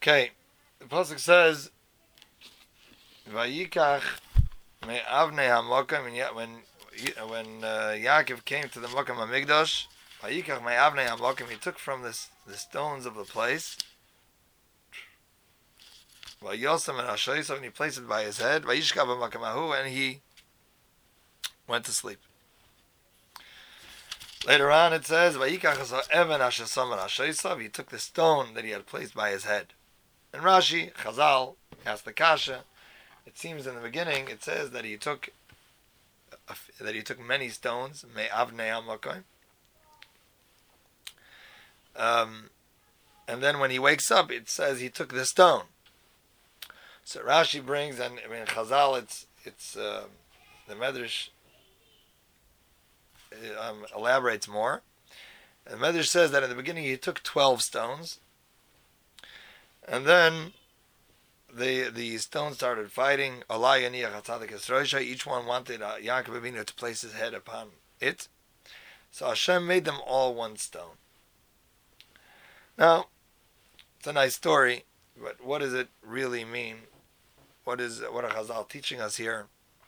Okay, the pasuk says, "Vayikach me avnei hamokim." When Yaakov came to the Mokim Hamikdash, Vayikach me avnei hamokim. He took from the stones of the place. Vayosam and Hashoysav, and he placed it by his head. Vayishkav b'makom hahu, and he went to sleep. Later on, it says, "Vayikach evan hashasam and Hashoysav." He took the stone that he had placed by his head. And Rashi, Chazal, asked the kasha. It seems in the beginning it says that he took many stones, me avnei hamokim. And then when he wakes up, it says he took the stone. So Rashi brings, and I mean Chazal, it's the Medrash elaborates more. And the Medrash says that in the beginning he took 12 stones, and then the stones started fighting. Each one wanted Yaakov Avinu to place his head upon it. So Hashem made them all one stone. Now, it's a nice story, but what does it really mean? What are Chazal teaching us here?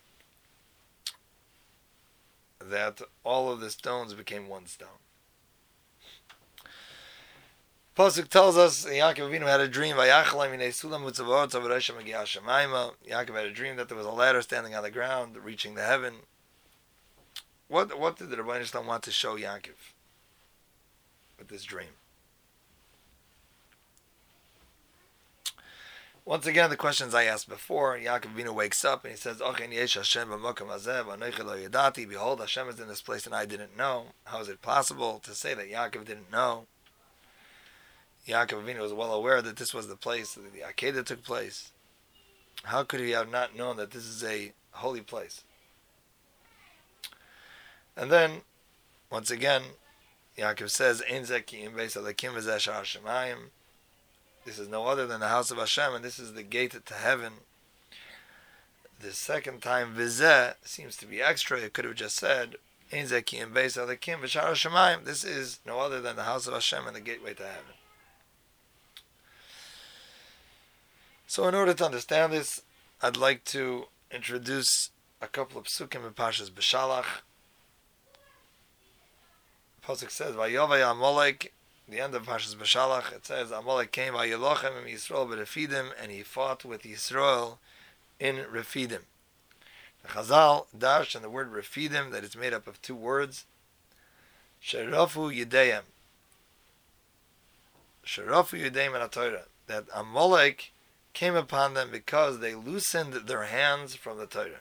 That all of the stones became one stone. Pasuk tells us Yaakov Avinu had a dream. Yaakov had a dream that there was a ladder standing on the ground, reaching the heaven. What did the Rebbeinu Shalom want to show Yaakov with this dream? Once again, the questions I asked before. Yaakov Avinu wakes up and he says, "Behold, Hashem is in this place and I didn't know." How is it possible to say that Yaakov didn't know? Yaakov Avinu was well aware that this was the place that the Akedah took place. How could he have not known that this is a holy place? And then, once again, Yaakov says, this is no other than the house of Hashem, and this is the gate to heaven. The second time, vizeh, seems to be extra. It could have just said, this is no other than the house of Hashem and the gateway to heaven. So in order to understand this, I'd like to introduce a couple of psukim in Parshas Beshalach. Pasuk says, "Vayovay Amalek." The end of Parshas Beshalach, it says, "Amalek came vayilochem im Yisrael b'Refidim," and he fought with Yisrael in Refidim. The Chazal dash on the word Refidim that it's made up of two words, Sherafu Yudayim. Sherafu Yudayim in Torah. That Amalek came upon them because they loosened their hands from the Torah.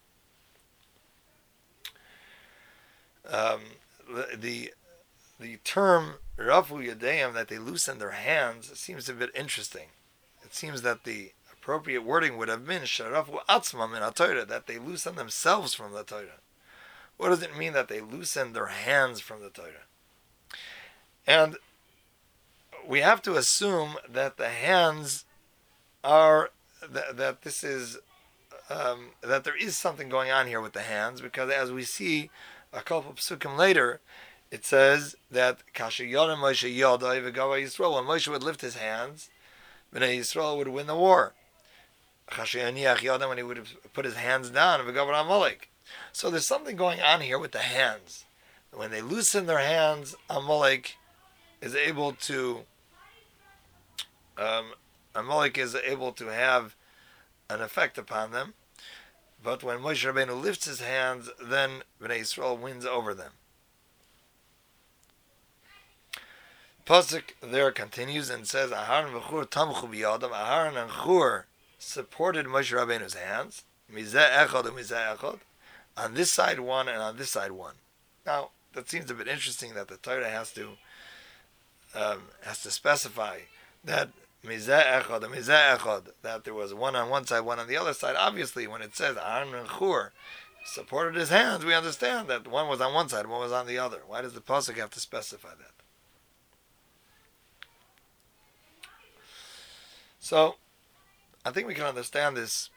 The term Rafu Yadayim, that they loosened their hands, seems a bit interesting. It seems that the appropriate wording would have been Sharafu Atzmam in Torah, that they loosened themselves from the Torah. What does it mean that they loosened their hands from the Torah? And we have to assume that the hands are that this is that there is something going on here with the hands, because as we see a couple of psukim later, it says that Kasher Yodam Moshe Yodai V'Gava Yisrael, when Moshe would lift his hands, Bnei Yisrael would win the war. Kasher Yaniach Yodam, when he would put his hands down, V'Gava Amalek. So there's something going on here with the hands. When they loosen their hands, Amalek is able to have an effect upon them. But when Moshe Rabbeinu lifts his hands, then Bnei Yisrael wins over them. Pasuk there continues and says, Aharon v'Chur tamchu b'yadam. Aharon and Chur supported Moshe Rabbeinu's hands. Mizeh echad u'mizeh echad. On this side one and on this side one. Now, that seems a bit interesting that the Torah has to specify that mizeh echad u'mizeh echad, that there was one on one side, one on the other side. Obviously, when it says Aharon and Chur supported his hands, we understand that one was on one side, one was on the other. Why does the pasuk have to specify that? So, I think we can understand this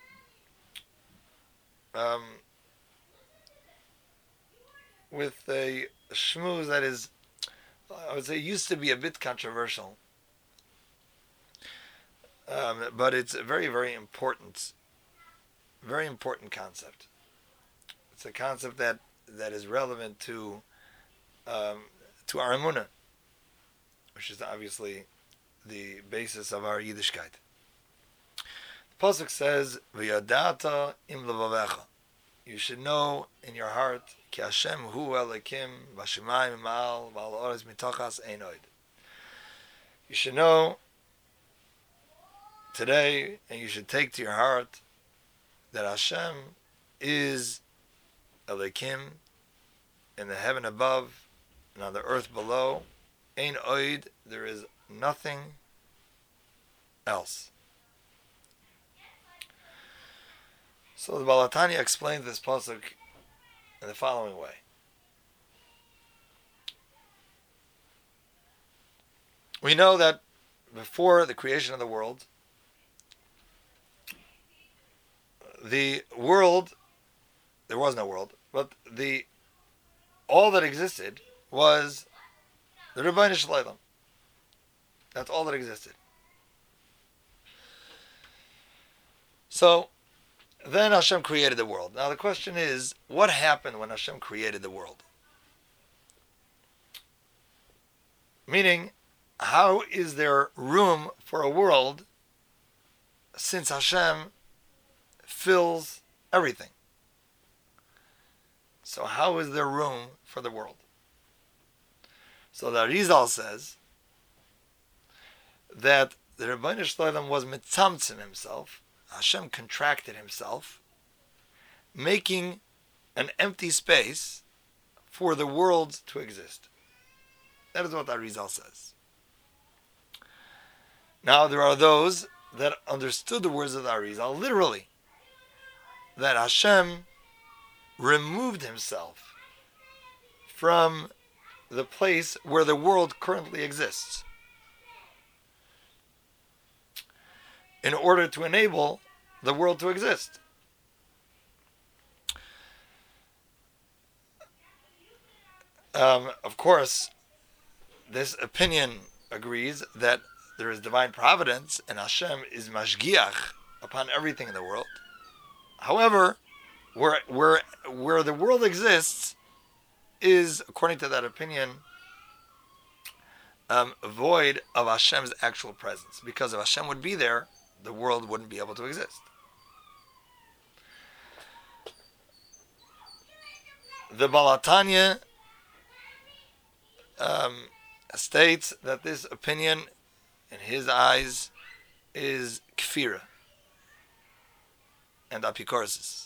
with a shmooze that is, I would say, used to be a bit controversial. but it's a very, very important concept. It's a concept that is relevant to our emunah, which is obviously the basis of our Yiddishkeit. The pasuk says, "V'yadata im levavecha." You should know in your heart, Ki Hashem hu Elokim v'shamayim ma'al v'al ha'oretz mitachas ein od. You should know today, and you should take to your heart, that Hashem is Elokim in the heaven above and on the earth below. Ein od, there is nothing else. So the Baal HaTanya explained this pasuk in the following way. We know that before the creation of the world, there was no world, but all that existed was the Rebbeinu Shalom. That's all that existed. So then Hashem created the world. Now the question is, what happened when Hashem created the world? Meaning, how is there room for a world since Hashem fills everything? So how is there room for the world? So the Arizal says that the Rebbeinu Shalom was mitzamtzim himself. Hashem contracted himself, making an empty space for the world to exist. That is what the Arizal says. Now there are those that understood the words of the Arizal literally, that Hashem removed himself from the place where the world currently exists in order to enable the world to exist. Of course, this opinion agrees that there is divine providence and Hashem is mashgiach upon everything in the world. However, where the world exists is, according to that opinion, void of Hashem's actual presence. Because if Hashem would be there, the world wouldn't be able to exist. The Baal HaTanya states that this opinion, in his eyes, is kfira and apikorsis.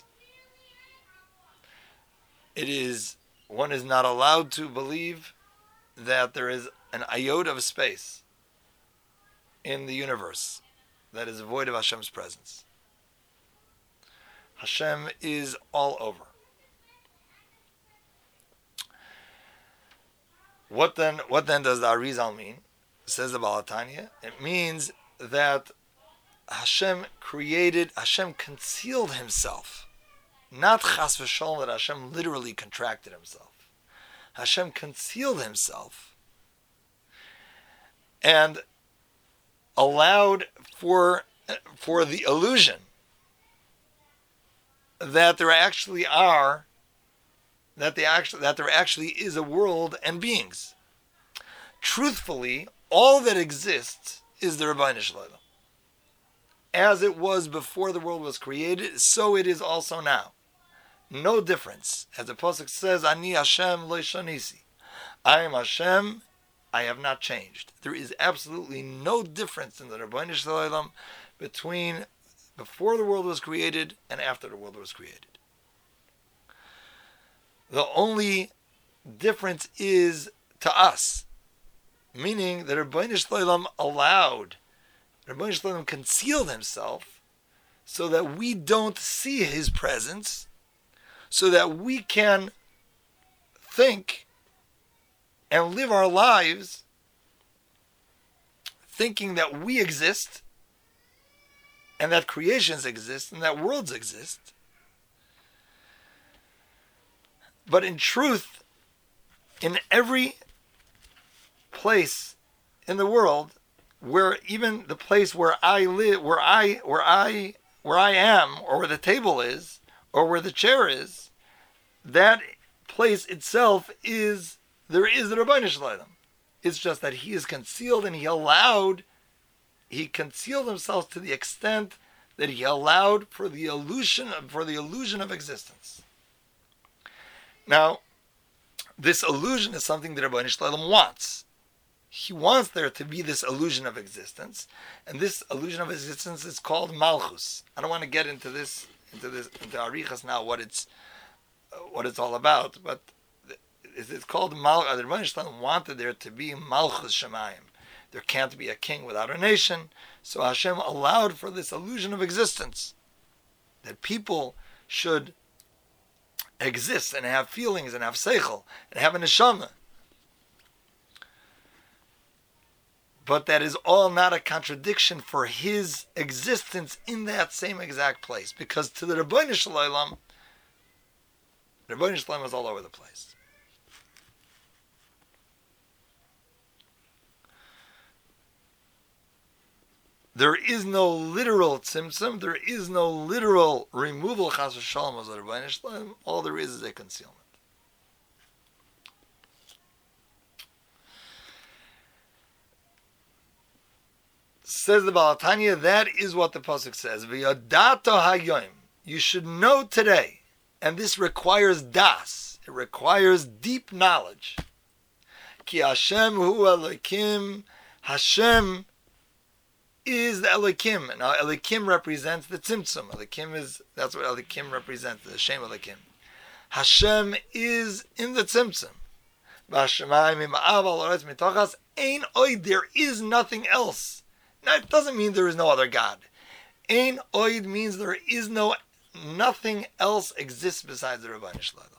One is not allowed to believe that there is an iota of space in the universe that is void of Hashem's presence. Hashem is all over. What then does the Arizal mean? Says the Baal HaTanya. It means that Hashem concealed himself. Not chas v'sholom that Hashem literally contracted himself. Hashem concealed himself and allowed for the illusion that there actually is a world and beings. Truthfully, all that exists is the Rebbeinu Shalom. As it was before the world was created, so it is also now. No difference. As the pasuk says, Ani Hashem lo shonisi. I am Hashem, I have not changed. There is absolutely no difference in the Rebbeinu Shalom between before the world was created and after the world was created. The only difference is to us, meaning that Rebbeinu Shalom Rebbeinu Shalom concealed himself so that we don't see his presence, so that we can think and live our lives thinking that we exist and that creations exist and that worlds exist. But in truth, in every place in the world, where even the place where I live, where I am, or where the table is, or where the chair is, that place itself is, there is the Ribbono Shel Olam. It's just that he is concealed, and he concealed himself to the extent that he allowed for the illusion of existence. Now, this illusion is something that Ribbono Shel Olam wants. He wants there to be this illusion of existence, and this illusion of existence is called Malchus. I don't want to get into Arichas now, what it's all about, but it's called Malchus. Ribbono Shel Olam wanted there to be Malchus Shemayim. There can't be a king without a nation, so Hashem allowed for this illusion of existence, that people should exist and have feelings and have seichel and have a neshama. But that is all not a contradiction for his existence in that same exact place. Because to the Ribbono Shel Olam, Ribbono Shel Olam is all over the place. There is no literal tzimtzum, there is no literal removal chas v'shalom of the Ribbono Shel Olam. All there is a concealment. Says the Baal HaTanya, that is what the pasuk says. V'yadato hayoim. You should know today, and this requires das. It requires deep knowledge. Ki Hashem hu Elokim. Hashem is the Elokim. Now Elokim represents the tzimtzum. That's what Elokim represents. The Shem Elokim. Hashem is in the tzimtzum. V'Hashemayim ima'av al ha'aretz mitochas ein oid. There is nothing else. Now, it doesn't mean there is no other God. Ein oid means there is nothing else exists besides the Ribbono Shel Olam.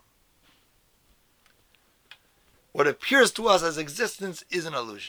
What appears to us as existence is an illusion.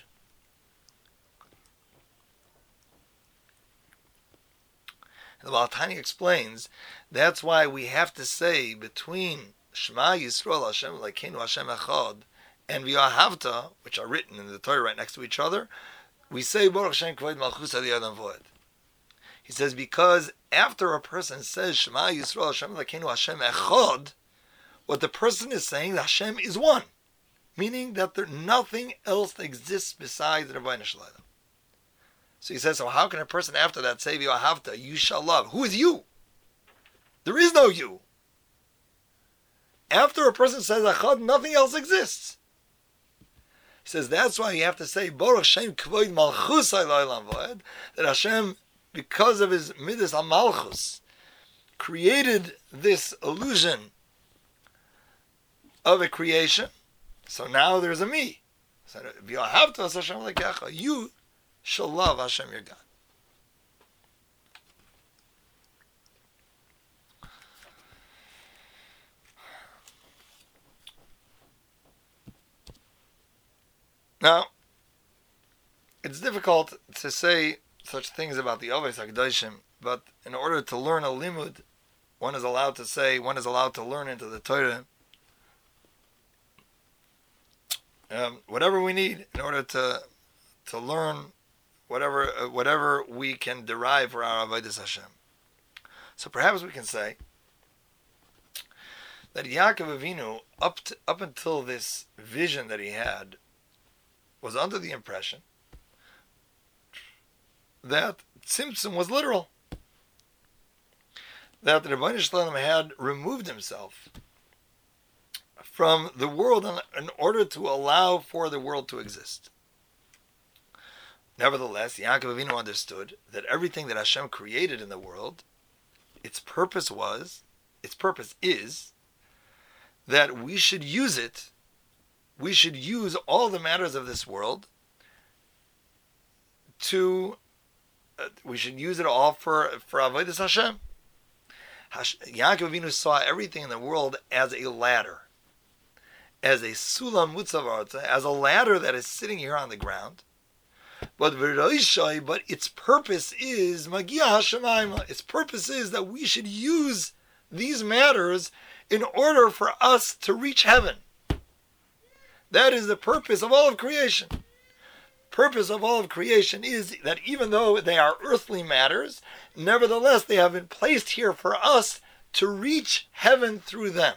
The Baal HaTanya explains that's why we have to say between Shema Yisrael Hashem Elokeinu Hashem Echad and V'Ahavta, which are written in the Torah right next to each other, we say Baruch Shem Kvod Malchus Adi Adam Voed. He says because after a person says Shema Yisrael Hashem Elokeinu Hashem Echad, what the person is saying, that Hashem is one, meaning that there nothing else exists besides the Ribbono Shel Olam. So he says, so how can a person after that say V'Ahavta, you shall love? Who is you? There is no you. After a person says Echad, nothing else exists. He says that's why you have to say Baruch Shem Kvod Malchus Ha'olam Voed, that Hashem, because of his midas HaMalchus, created this illusion of a creation. So now there's a me. So V'Ahavta Hashem Lekecha, you shall love Hashem your God. Now, it's difficult to say such things about the Avos HaKadoshim, but in order to learn a limud, one is allowed to learn into the Torah whatever we need in order to learn whatever we can derive for our Avodas Hashem. So perhaps we can say that Yaakov Avinu, up until this vision that he had, was under the impression that tzimtzum was literal, that the Ribbono Shel Olam had removed himself from the world in order to allow for the world to exist. Nevertheless, Yaakov Avinu understood that everything that Hashem created in the world, its purpose is that we should use it. We should use all the matters of this world we should use it all for Avodas Hashem. Yaakov Avinu saw everything in the world as a ladder, as a sulam mutzav, as a ladder that is sitting here on the ground. But its purpose is Magia Hashemayim. Its purpose is that we should use these matters in order for us to reach heaven. That is the purpose of all of creation. purpose of all of creation is that even though they are earthly matters, nevertheless they have been placed here for us to reach heaven through them.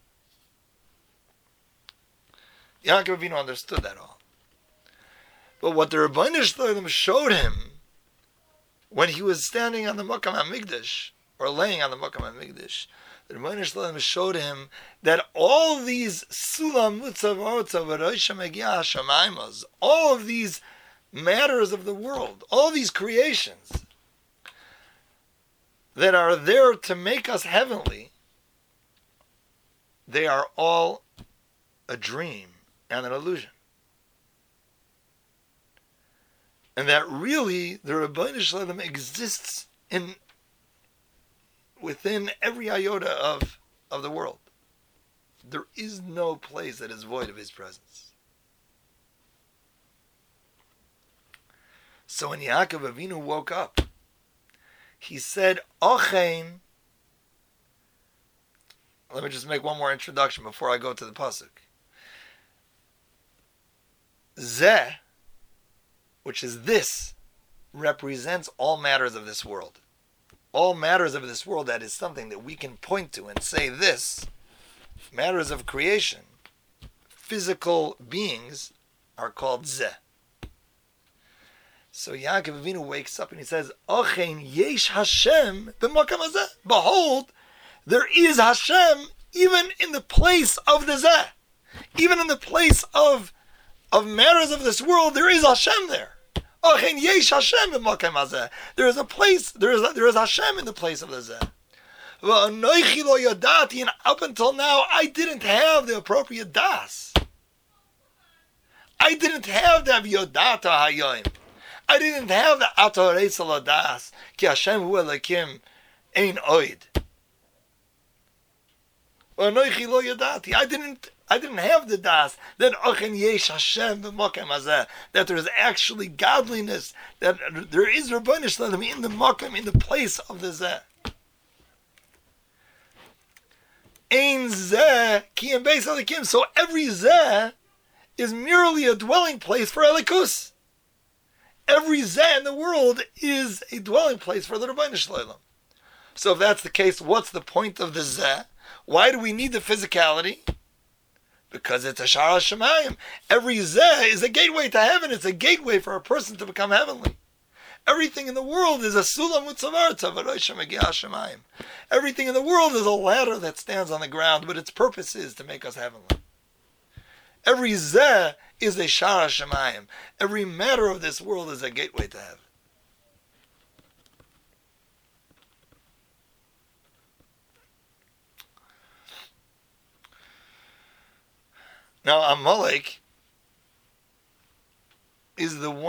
Yaakov Avinu understood that all. But what the Rebbeinu Shalom showed him when he was standing on the Makam HaMikdash, or laying on the Makam HaMikdash, the Rebbeinu Shalom showed him that all these Sulam Mutzav Ortzav V'Roisha Megia HaShamaymas, all of these matters of the world, all these creations that are there to make us heavenly, they are all a dream and an illusion. And that really the Rebbeinu Shalom exists within every iota of the world. There is no place that is void of his presence. So when Yaakov Avinu woke up, he said, Ochein. Let me just make one more introduction before I go to the pasuk. Zeh, which is this, represents all matters of this world. All matters of this world, that is something that we can point to and say this, matters of creation, physical beings, are called Zeh. So Yaakov Avinu wakes up and he says, Ochein yesh Hashem b'makam hazeh. Behold, there is Hashem even in the place of the Zeh. Even in the place of matters of this world, there is Hashem there. Ochein yesh Hashem b'makam hazeh. There is a place, there is Hashem in the place of the Zeh. V'anoichi lo yadati, and up until now, I didn't have the appropriate das. I didn't have the yodata hayoim. I didn't have the atorei saladas ki Hashem hu Elokim ein oid. V'anoichi lo yadati. I didn't have the das that Ochen yesh Hashem b'makam hazeh, that there is actually godliness, that there is Rebbeinu Shalom in the makam, in the place of the zeh. Ein zeh ki em beis Elokim. So every zeh is merely a dwelling place for Elikus. Every zeh in the world is a dwelling place for the Rebbeinu Shalom. So if that's the case, what's the point of the zeh? Why do we need the physicality? Because it's a Shara Shemayim. Every zeh is a gateway to heaven. It's a gateway for a person to become heavenly. Everything in the world is a Sulam Mutzavar Tavaroisha Megia Shemayim. Everything in the world is a ladder that stands on the ground, but its purpose is to make us heavenly. Every zeh is a Shara Shemayim. Every matter of this world is a gateway to heaven. Now, Amalek is the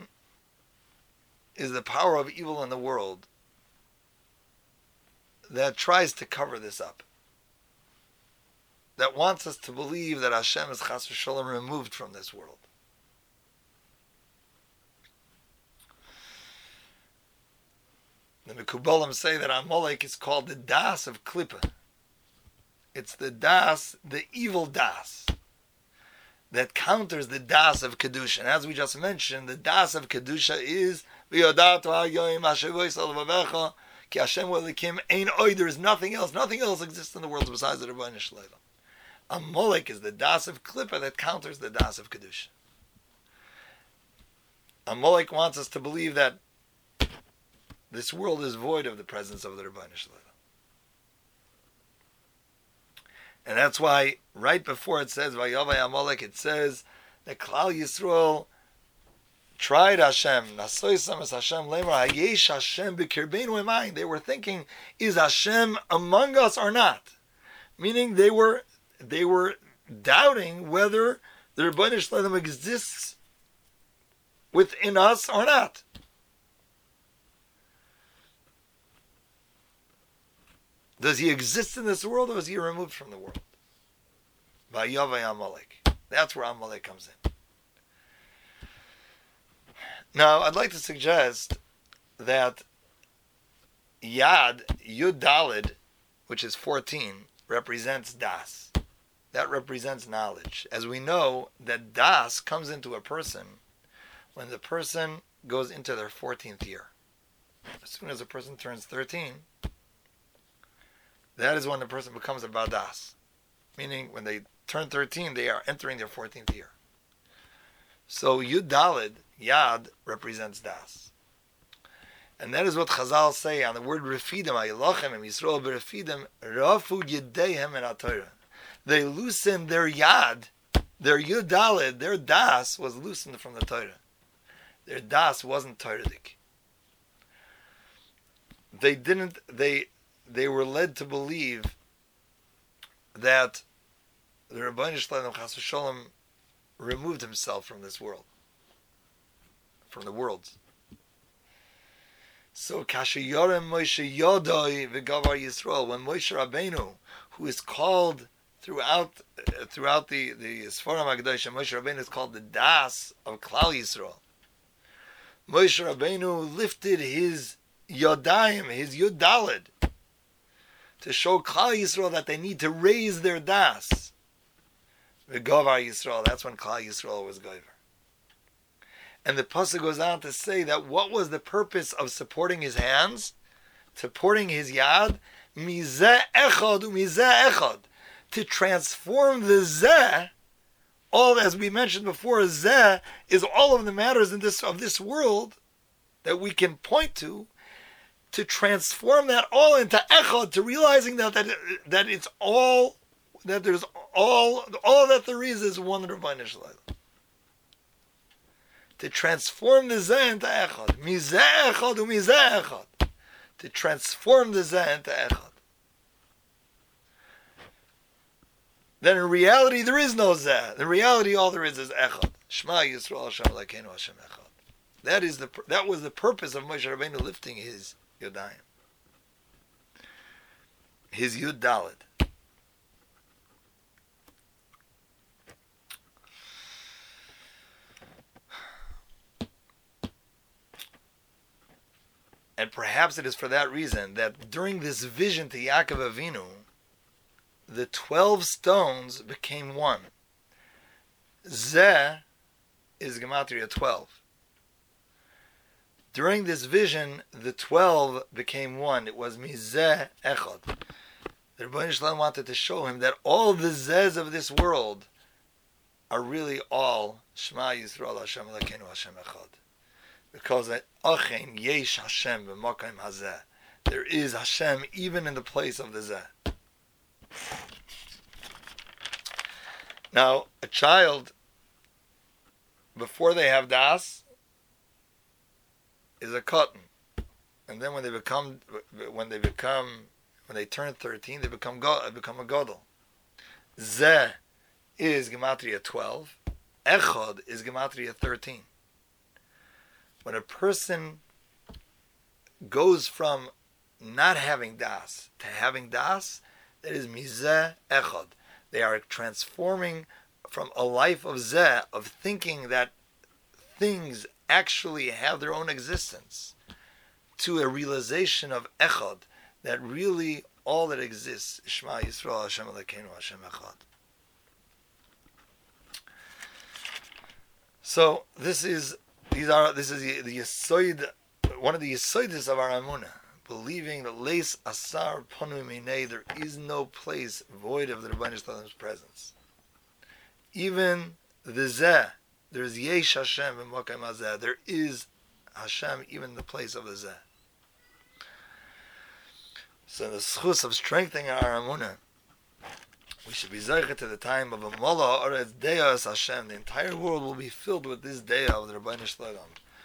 power of evil in the world that tries to cover this up. That wants us to believe that Hashem is Chas v'Shalom removed from this world. The Mekubalim say that Amalek is called the Das of Klippa. It's the Das, the evil Das, that counters the Das of Kedusha. And as we just mentioned, the Das of Kedusha is V'yodatu ha'yoyim ha'shevois al-vavecha ki Hashem Elokim ein oid. There is nothing else. Nothing else exists in the world besides the Rebbeinu Shalom. Amalek is the Das of Klippa that counters the Das of Kedusha. Amalek wants us to believe that this world is void of the presence of the Rebbeinu Shalom. And that's why right before it says Vayavai Amalek, it says that Klal Yisrael tried Hashem. Nasoisam es Hashem lemar hayesh Hashem b'kirbeinu emayin. They were thinking, is Hashem among us or not? Meaning they were doubting whether the Rebbeinu Shalom exists within us or not. Does he exist in this world, or is he removed from the world? Vayavai Amalek. That's where Amalek comes in. Now, I'd like to suggest that Yud Daled, which is 14, represents Das. That represents knowledge. As we know, that Das comes into a person when the person goes into their 14th year. As soon as a person turns 13, that is when the person becomes a Badas. Meaning, when they turn 13, they are entering their 14th year. So Yud Dalid, Yad, represents Das. And that is what Chazal say on the word Refidim, Ayilochem, and Yisrael Berefidim, Rafu Yedehem and HaTorah. They loosened their Yad, their Yud Dalid, their Das was loosened from the Torah. Their Das wasn't Toradic. They were led to believe that the Rebbeinu Shalom Chas v'Sholom removed himself from this world, from the worlds. So Kashayorem Moshe Yodoi v'Gavar Yisrael, when Moshe Rabbeinu, who is called throughout the Sforim HaKadosh, Moshe Rabbeinu is called the Das of Klal Yisrael. Moshe Rabbeinu lifted his Yodayim, his Yud Daled, to show Klal Yisrael that they need to raise their Das. V'Gavar Yisrael, that's when Klal Yisrael was Gover. And the pasuk goes on to say that what was the purpose of supporting his hands, supporting his Yad? Mizeh echad u'mizeh echad. To transform the Zeh, all, as we mentioned before, Zeh is all of the matters of this world that we can point to transform that all into Echad, to realizing that it's all, that there's all that there is one Rebbeinu Shalom. To transform the Zeh into Echad. Mizeh Echad u'mizeh Echad. To transform the Zeh into Echad. Then in reality there is no Zeh. In reality all there is Echad. Shema Yisrael Hashem Elokeinu Hashem Echad. That was the purpose of Moshe Rabbeinu lifting his Yodayim. His Yud Daled. And perhaps it is for that reason that during this vision to Yaakov Avinu, the 12 stones became one. Zeh is Gematria 12. During this vision, the 12 became one. It was Mizeh Echad. The Rebbeinu Shalom wanted to show him that all the Zehs of this world are really all Shema Yisrael Hashem Elokeinu Hashem Echad. Because Achen Yesh Hashem b'Makom Hazeh. There is Hashem even in the place of the Zeh. Now, a child, before they have Das, is a cotton, and then when they turn 13, they become a Godel. Zeh is Gematria 12. Echad is Gematria 13. When a person goes from not having Das to having Das, that is Mizeh Echad. They are transforming from a life of Zeh, of thinking that things actually have their own existence, to a realization of Echad, that really all that exists is Shema Yisrael Hashem Elokeinu Hashem Echad. So this is the Yesod, one of the Yesodis of our Amunah, believing that Leis Asar Ponu Minei, there is no place void of the Rebbeinu Shalom's presence. Even the Zeh, there is Yesh Hashem b'Makom Hazeh. There is Hashem even in the place of the Zeh. So the schus of strengthening our Amunah, we should be zeichet to the time of a Mola Oretz Deos Hashem. The entire world will be filled with this day of the Rebbeinu Shalom.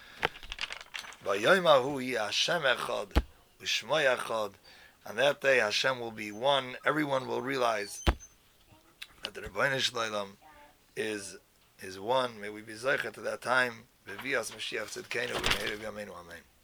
V'yom hahu yeh Hashem echad u'shmo echad. On that day Hashem will be one. Everyone will realize that the Rebbeinu Shalom is one. May we be zeichet to that time. V'vias Mashiach Tzidkeinu v'meir v'yameinu. Amen.